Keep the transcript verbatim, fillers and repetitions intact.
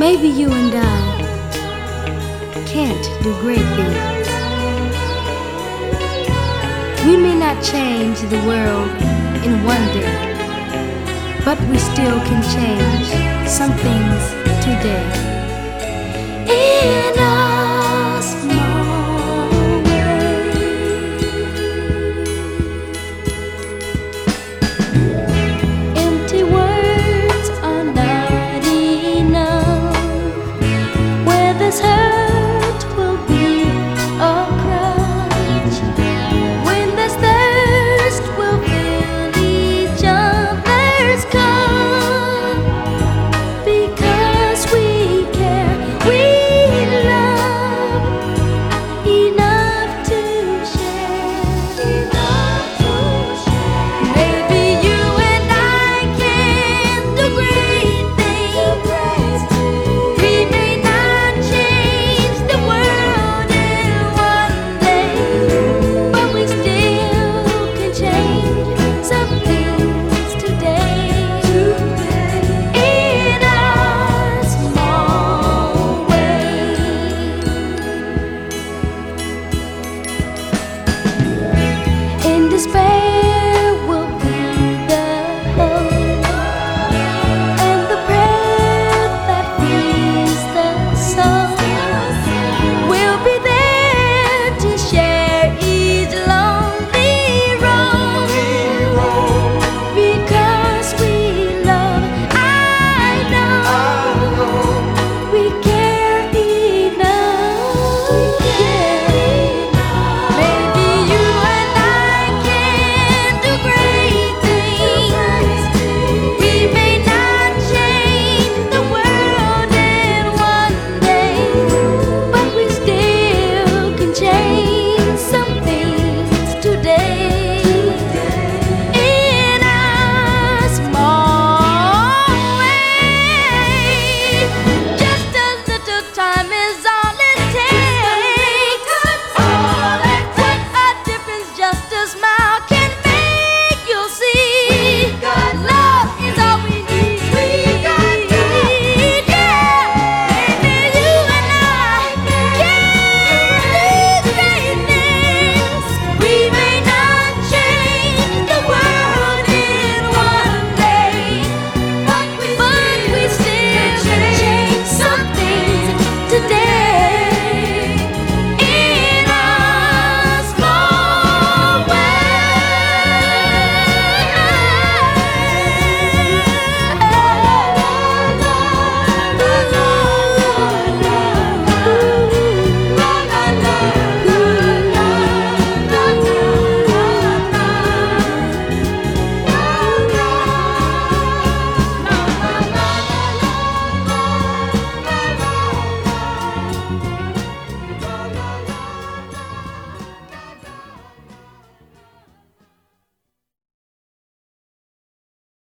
Maybe you and I can't do great things. We may not change the world in one day, but we still can change some things today. In a small way. Empty words are not enough where there's hurt.